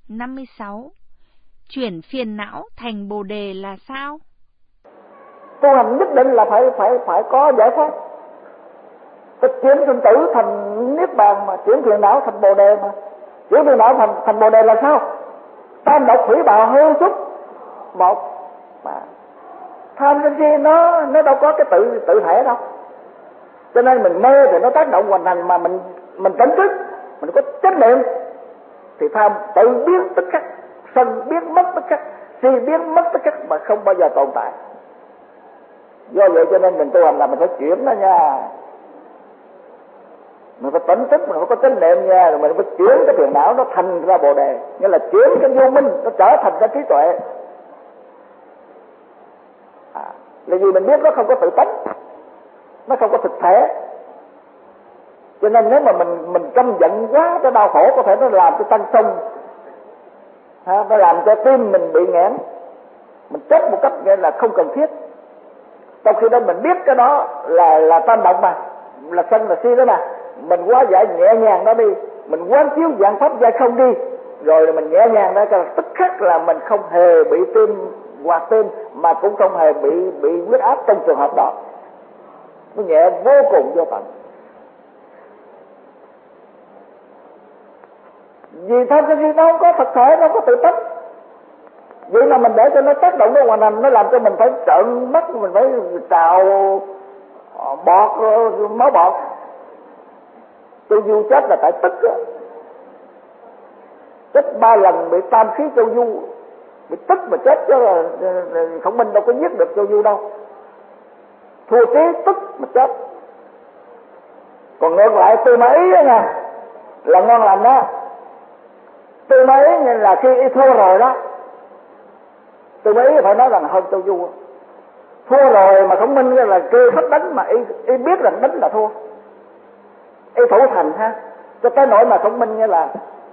56. Chuyển phiền não thành Bồ đề là sao? Tu hành nhất định là phải có giải pháp. Cái chuyển sinh tử thành niết bàn mà, chuyển phiền não thành Bồ đề mà. Chuyển phiền não thành Bồ đề là sao? Tam độc thủy bào hư xúc một mà. Tham sân si nó đâu có cái tự thể đâu. Cho nên mình mê thì nó tác động hoàn thành, mà mình tỉnh thức, mình có chánh niệm thì tham tự biến tức khắc, sân biến mất tức khắc, si biến mất tức khắc mà không bao giờ tồn tại. Do vậy cho nên mình tu hành là mình phải chuyển nó nha. Mình phải tỉnh thức, mình phải có chánh niệm nha, rồi mình phải chuyển cái phiền não nó thành ra Bồ đề, nghĩa là chuyển cái vô minh nó trở thành cái trí tuệ. Là vì mình biết nó không có tự tánh, nó không có thực thể. Cho nên nếu mà mình căm giận quá, cái đau khổ có thể nó làm cho tăng sông, nó làm cho tim mình bị nghẽn, mình chết một cách nghĩa là không cần thiết. Trong khi đó mình biết cái đó là tam động mà, là sân là si đó mà, mình hóa giải nhẹ nhàng nó đi, mình quán chiếu dạng pháp giai không đi, rồi mình nhẹ nhàng đó, tức khắc là mình không hề bị tim hoặc tim, mà cũng không hề bị huyết áp trong trường hợp đó. Nó nhẹ vô cùng vô tận. Vì tham sân si nó không có thực thể, nó không có tự tánh. Vậy mà mình để cho nó tác động nó hoàn thành, nó làm cho mình phải trợn mắt, mình phải trào bọt, máu bọt. Châu Du chết là tại tức á. Chết 3 lần bị tam khí Châu Du, bị tức mà chết, chứ là Khổng Minh đâu có giết được Châu Du đâu. Thua trí tức mà chết. Còn ngược lại Tư Mã Ý đó nha, là ngon lành đó. Tư Mã Ý là khi y thua rồi đó, Tư Mã Ý phải nói rằng hơn Châu Du. Thua rồi mà Khổng Minh là kêu thích đánh, mà y biết rằng đánh là thua, y thủ thành ha. Cho tới nỗi mà Khổng Minh như là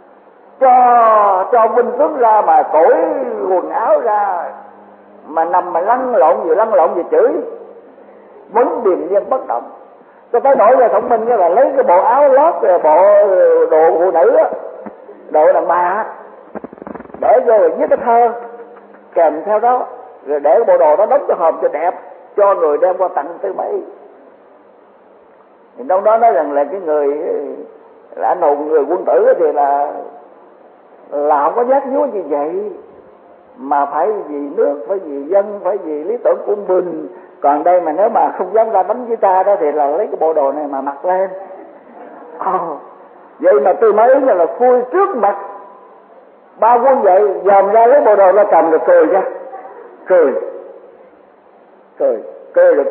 cho binh tướng ra mà cởi quần áo ra, mà nằm mà lăn lộn vừa chửi, vẫn điềm nhiên bất động. Cho tới nỗi là Khổng Minh là lấy cái bộ áo lót, rồi bộ đồ phụ nữ á, đồ đàn bà, để vô rồi viết cái thơ kèm theo đó, rồi để cái bộ đồ đó đóng cho hòm cho đẹp, cho người đem qua tặng Tư Mã Ý. Thì trong đó nói rằng là cái người là anh hùng, người quân tử thì là không có giác nhúa như vậy, mà phải vì nước, phải vì dân, phải vì lý tưởng của mình. Còn đây mà nếu mà không dám ra đánh với ta đó thì là lấy cái bộ đồ này mà mặc lên. Vậy mà Tư Mã Ý là khui trước mặt ba quân vậy, dòm ra lấy bộ đồ ra cầm rồi cười ra, cười rồi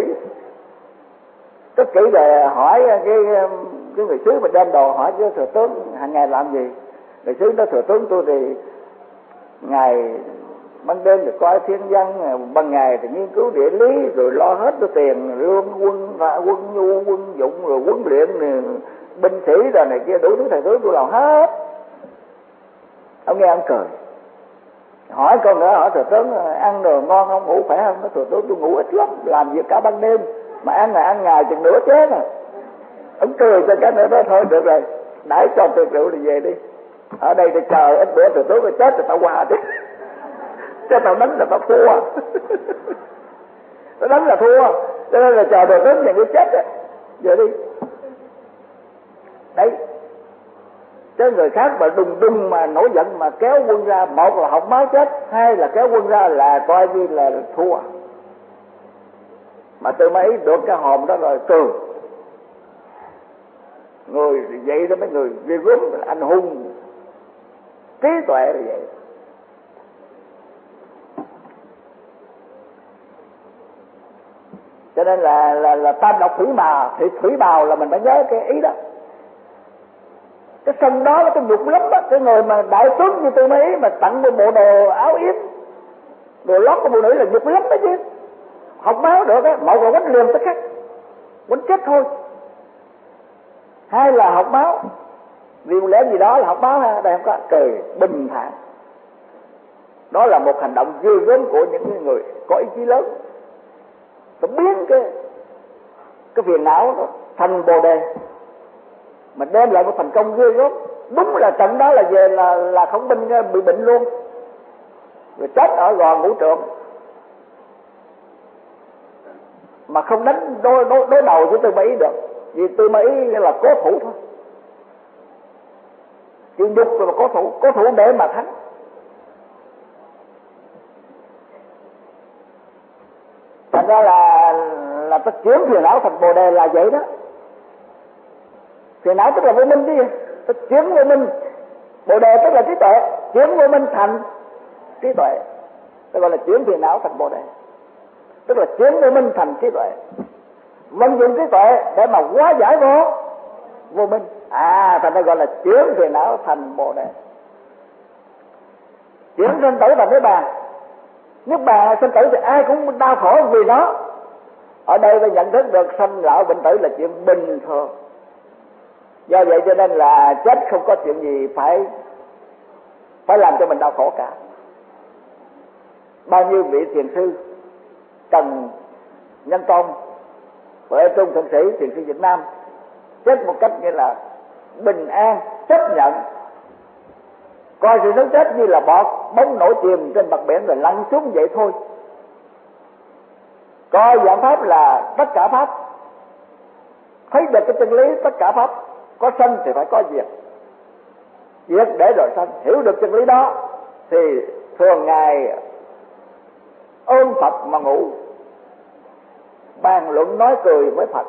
cất kỹ rồi hỏi cái người sứ mà đem đồ, hỏi chứ thừa tướng hàng ngày làm gì. Người sứ đó: thừa tướng tôi thì ngày ban đêm thì coi thiên văn, ban ngày thì nghiên cứu địa lý, rồi lo hết cái tiền lương quân nhu quân dụng, rồi huấn luyện binh sĩ rồi này kia, đủ thứ thầy tướng tôi làm hết. Ông nghe ông cười, hỏi câu nữa, hỏi thừa tướng ăn đồ ngon không, ngủ khỏe không? Nói thừa tướng tôi ngủ ít lắm, làm việc cả ban đêm, mà ăn ngày chừng nửa chết à. Ông cười cho cái nữa đó, thôi được rồi, đãi cho tiệc rượu thì về đi, ở đây thì chờ ít bữa thừa tướng rồi chết thì tao qua chứ. Chứ tao đánh là tao thua. Tao đánh là thua, cho nên là chờ thừa tướng nhà ngươi chết á, về đi. Đấy, chứ người khác mà đùng mà nổi giận mà kéo quân ra, một là học máu chết, hai là kéo quân ra là coi như là thua. Mà Tư Mã Ý được cái hòm đó rồi cười. Người vậy đó, mấy người ghê gớm, anh hùng trí tuệ là vậy. Cho nên là tam độc thủy mà thì thủy bào là mình phải nhớ cái ý đó. Cái sân đó là cái nhục lắm đó. Cái người mà đại tướng như Tư Mã Ý mà tặng một bộ đồ áo yếm, đồ lót của phụ nữ là nhục lắm đó chứ. Học máu được á, một là quánh liền tức khắc, quánh chết thôi. Hai là học máu, vì một lẽ gì đó là học máu ha, đây không có, cười bình thản. Đó là một hành động ghê gớm của những người có ý chí lớn. Nó biến cái phiền não đó thành bồ đề, mà đem lại một thành công ghê gớm. đúng là trận đó là về là không binh bị bệnh luôn, rồi chết ở gò Ngũ Trượng, mà không đánh đối đầu với Tư Mã Ý được, vì Tư Mã Ý là cố thủ thôi, chịu nhục rồi mà cố thủ để mà thắng. Thành ra là ta chuyển phiền não thành Bồ Đề là vậy đó. Phiền não tức là vô minh chứ, ta chuyển vô minh. Bồ Đề tức là trí tuệ, chuyển vô minh thành trí tuệ, ta gọi là chuyển phiền não thành Bồ Đề, tức là chuyển vô minh thành trí tuệ, vận dụng trí tuệ để mà hóa giải vô minh. Thành ra gọi là chuyển phiền não thành Bồ Đề. Chuyển sinh tử thành Niết Bàn. Niết Bàn sinh tử thì ai cũng đau khổ vì nó. Ở đây ta nhận thức được sanh lão bệnh tử là chuyện bình thường. Do vậy cho nên là chết không có chuyện gì phải làm cho mình đau khổ cả. Bao nhiêu vị thiền sư Trần Nhân Tông, Huệ Trung Thượng Sĩ, thiền sư Việt Nam chết một cách như là bình an, chấp nhận, coi sự sống chết như là bọt bóng nổi chìm trên mặt biển rồi lăn xuống vậy thôi. Coi dạng pháp là tất cả pháp, thấy được cái chân lý tất cả pháp, có sanh thì phải có diệt, diệt để rồi sanh. Hiểu được chân lý đó thì thường ngày ôm Phật mà ngủ, bàn luận nói cười với Phật.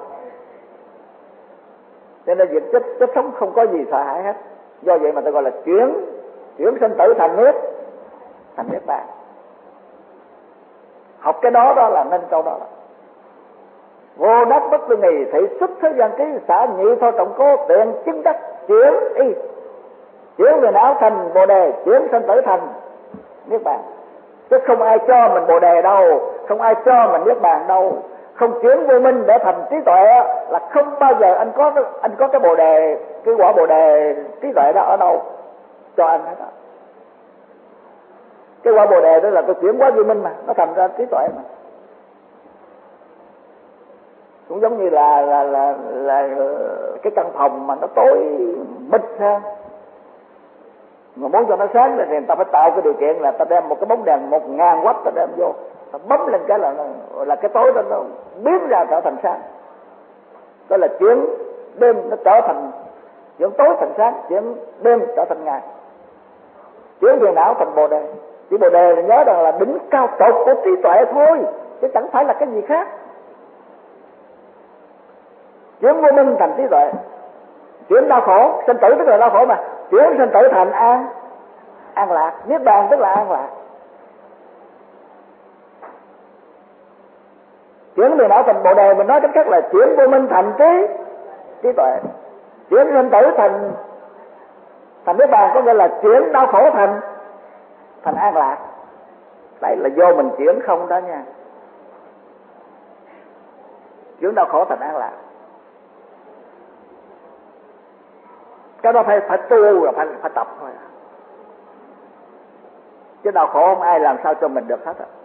Cho nên việc chết sống không có gì sợ hãi hết. Do vậy mà ta gọi là chuyển sinh tử thành Niết Bàn. Học cái đó là nên câu đó. Vô đắc bất tư nghì, thị xuất thế gian ký, xả nhị thôi trọng cố, tiện chứng đắc chuyển về não thành Bồ Đề, chuyển sinh tử thành Niết Bàn. Chứ không ai cho mình Bồ Đề đâu, không ai cho mình Niết Bàn đâu. Không chuyển vô minh để thành trí tuệ là không bao giờ anh có cái Bồ Đề, cái quả Bồ Đề trí tuệ đó ở đâu cho anh hết đó. Cái quả Bồ Đề đó là tôi chuyển quá vô minh mà nó thành ra trí tuệ mà. Cũng giống như là cái căn phòng mà nó tối mịt ha, mà muốn cho nó sáng thì người ta phải tạo cái điều kiện là ta đem một cái bóng đèn 1000W ta đem vô, ta bấm lên cái là cái tối đó nó biến ra trở thành sáng. Đó là chuyển đêm nó trở thành, chuyển tối thành sáng, chuyển đêm trở thành ngày, chuyển phiền não thành Bồ Đề. Chỉ Bồ Đề là nhớ rằng là đỉnh cao tột của trí tuệ thôi, chứ chẳng phải là cái gì khác. Chuyển vô minh thành trí tuệ, chuyển đau khổ sinh tử tức là đau khổ mà, chuyển sinh tử thành an lạc. Niết Bàn tức là an lạc. Chuyển phiền não thành Bồ Đề, mình nói cách khác là chuyển vô minh thành trí tuệ, chuyển sinh tử thành Niết Bàn, có nghĩa là chuyển đau khổ thành an lạc. Đấy là do mình chuyển không đó nha. Chuyển đau khổ thành an lạc, cái đó phải tu rồi phải tập thôi. Chứ đau khổ không ai làm sao cho mình được hết á.